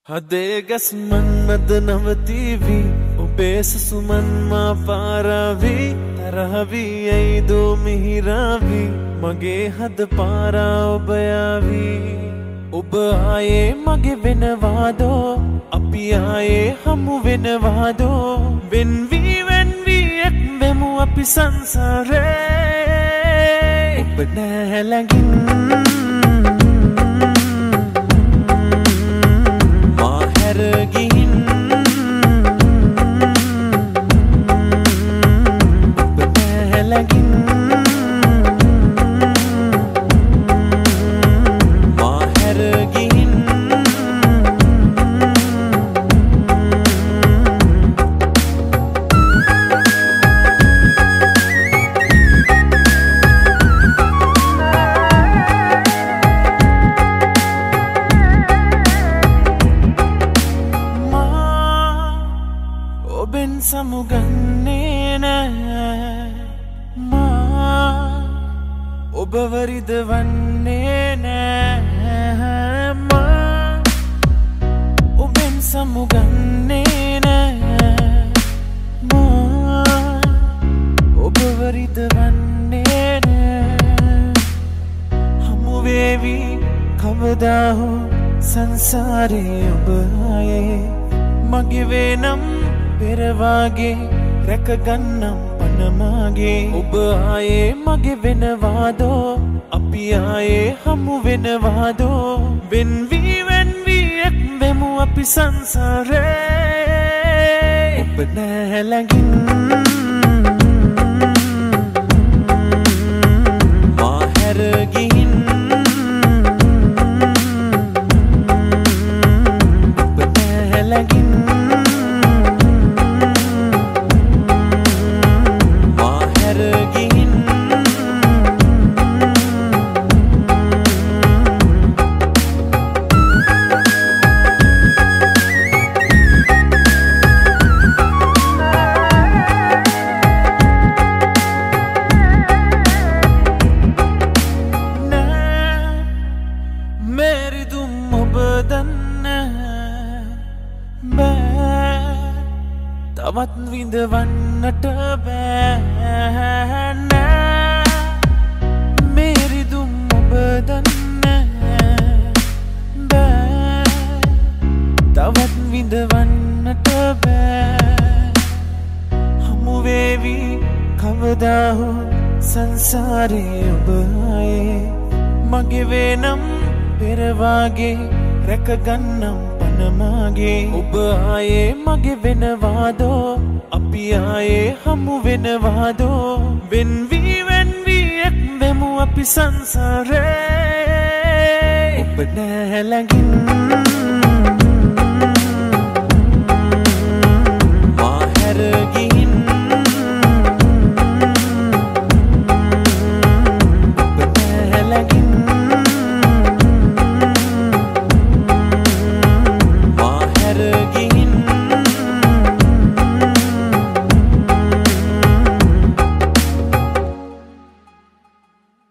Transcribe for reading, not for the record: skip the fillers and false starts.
හදේගස් මන්නද නවතිවි ඔබේ සුසුමන් මා පාරාවි තරහවි ඇයිදෝ මිහිරාවි මගේ හද පාරා ඔබ යාවි ඔබ ආයේ මගේ වෙනවාදෝ අපි ආයේ හමු වෙනවාදෝ වෙන්වි එක් වෙමු අපි සංසාරේ ඔබ නැහැ ළඟින් ඔබෙන් සමුගන්නේ නෑ මා ඔබ වරිදවන්නේ නෑ මා ඔබෙන් සමුගන්නේ නෑ මා ඔබ වරිදවන්නේ නෑ හමු වේවි කවදා හෝ සංසාරේ ඔබ ආයේ මගේ වෙනම් පෙරවාගේ රැකගන්නම් පනමාගේ ඔබ ආයේ මගේ වෙනවාදෝ අපි ආයේ හමු වෙනවාදෝ වෙන්වි එක් වෙමු අපි සංසාරේ ඔබ නැහැ ළඟින් මා හැර ගිහින් ඔබ නැහැ ළඟින් मेरी तुम बदन बෑ තවත් විඳවන්නට බෑ मेरी तुम बदन බෑ තවත් විඳවන්නට බෑ හමු වේවි කවදා හෝ සංසාරේ ඔබ ආයේ මගේ වෙනම් පෙරවාගේ රැකගන්නම් පනමාගේ ඔබ ආයේ මගේ වෙනවාදෝ අපි ආයේ හමු වෙනවාදෝ වෙන්වි එක් වෙමු අපි සංසාරේ ඔබ නැහැ ළඟින්